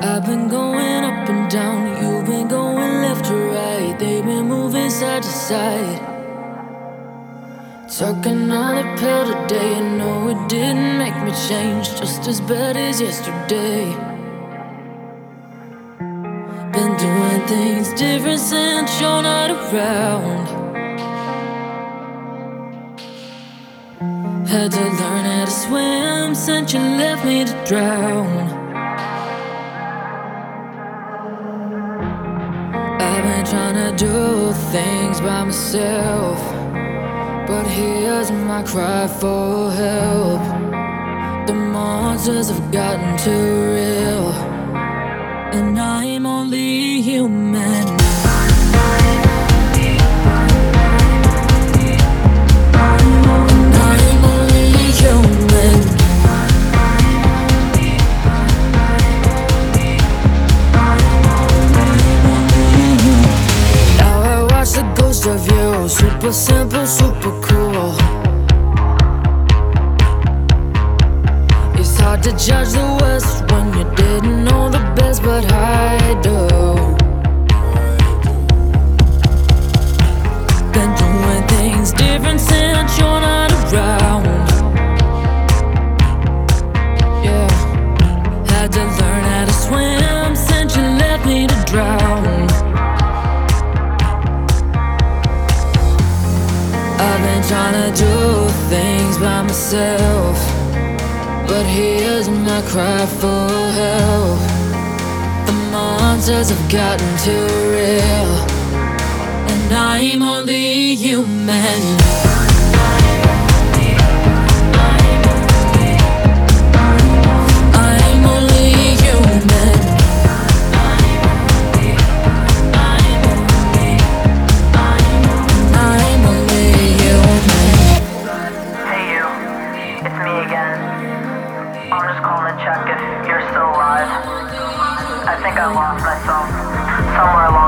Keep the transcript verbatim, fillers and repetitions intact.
I've been going up and down, you've been going left to right. They've been moving side to side. Took another pill today, and no, it didn't make me change, just as bad as yesterday. Been doing things different since you're not around. Had to learn how to swim since you left me to drown. I've been trying to do things by myself, but here's my cry for help. The monsters have gotten too real, and I'm only human. I'm only human. Now I watch the ghost of you, super simple, super cool. It's hard to judge the worst when you didn't know the best, but I do. Been doing things different since you're not around. Yeah, had to learn how to swim since you left me to drown. I've been trying to do things by myself, but here's my cry for help. The monsters have gotten too real, and I'm only human. I'm only human. I'm only human. Hey you, it's me again. I'm just calling to check if you're still alive. I think I lost myself somewhere along